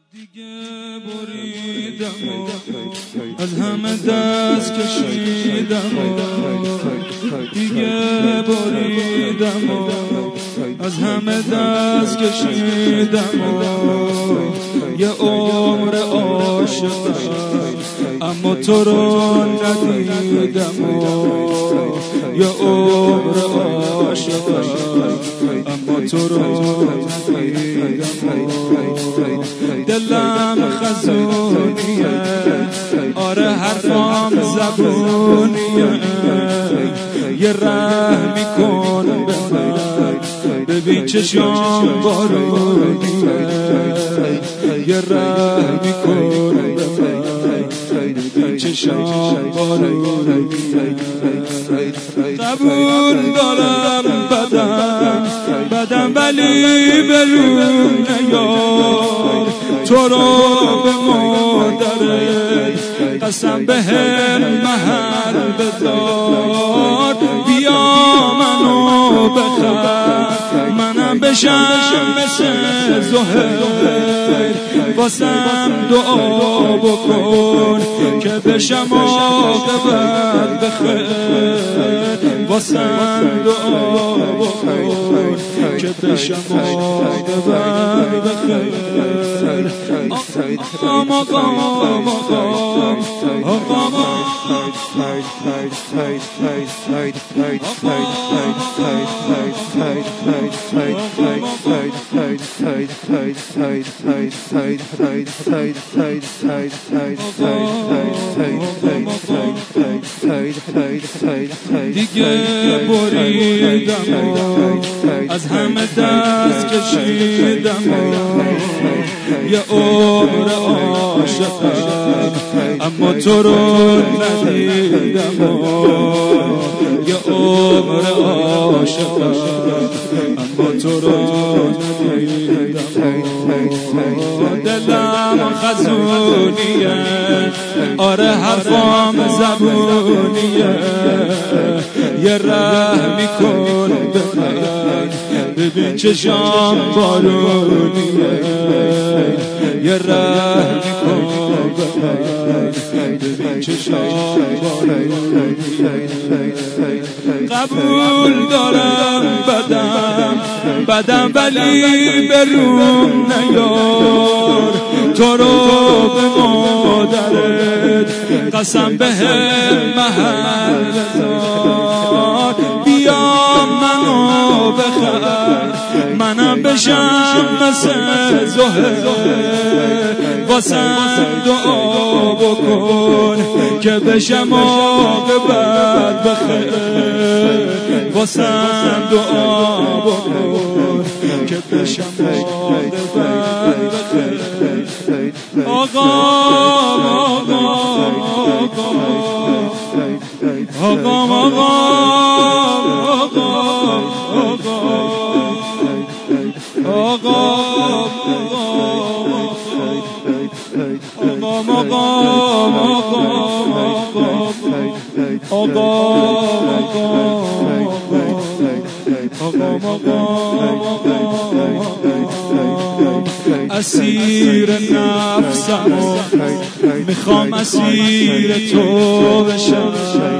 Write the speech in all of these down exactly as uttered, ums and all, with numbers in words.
دیگه بریدم و از همه دست کشیدم و دیگه بریدم و از همه دست کشیدم و یه عمر عاشقم اما تو رو ندیدم و یه عمر عاشقم اما تو رو ندیدم دلم خزونیه آره حرفام زبونیه یه رحمی کن به من ببین چشام بارونیه یه رحمی کن به من ببین چشام بارونیه قبول دارم بدم بدم ولی برون نیار تو رو به مادرت قسم به هم محل بذار بیا منو بخر منم بشم مثل زهر واسم دعا بکن که بشم عاقبت بخیر واسم دعا بکن که بشم عاقبت بخیر آقام آقام آقام آقام دیگه بریدم از همه دست کشیدم یه عمر عاشقم اما تو رو ندیدم یه عمر عاشقم اما تو رو ندیدم دلم خزونیه آره حرفام زبونیه یه رحمی کن به من ببین چشام بارونیه یه رحمی کن به من ببین چشام بارونیه قبول دارم بدم بدم ولی برون نیار تو رو به مادرت قسم به هم محل بذار بیا منو بخر منم بشم مثل زهر واسم دعا بکن که بشم عاقبت بخیر واسم دعا بکن که بشم عاقبت بخیر آقام آقام آقام آقام اسیر نفسم میخوام اسیر تو بشم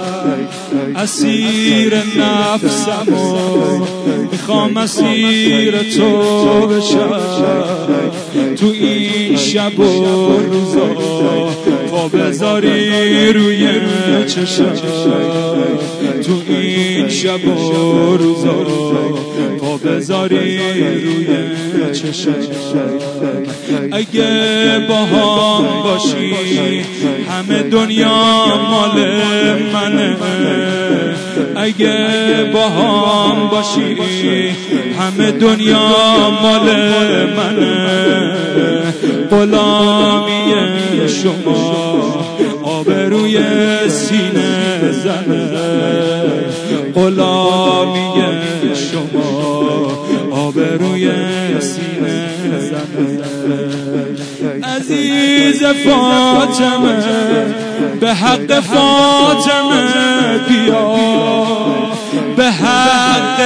اسیر نفسم میخوام اسیر تو بشم تو این شب و روزا پا بذاری روی چشم تو این شب و روزا پا بذاری روی چشم اگه با هم باشی همه دنیا مال منه اگه با هم باشی همه دنیا مال منه غلامی شما آبروی سینه زنه غلامی شما آبروی سینه زنه عزیز فاطمه به حق فاطمه بیا به حق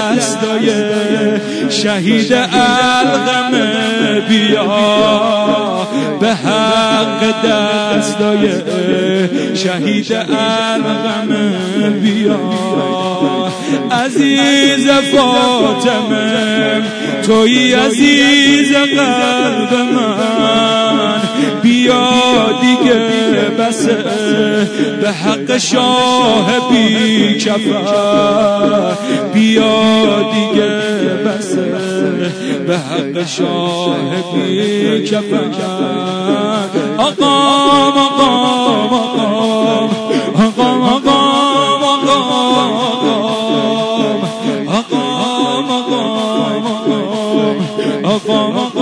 دستای شهید القمه بیا به حق دستای شهید ارقم بیا عزیز فاطمه توی عزیز قلب من بیا دیگه بسه به حق شاه بی کفر بیا دیگه بسه به حق شاه بی کفر آقام آقام آقام آقام آقام آقام آقام آقام آقام آقام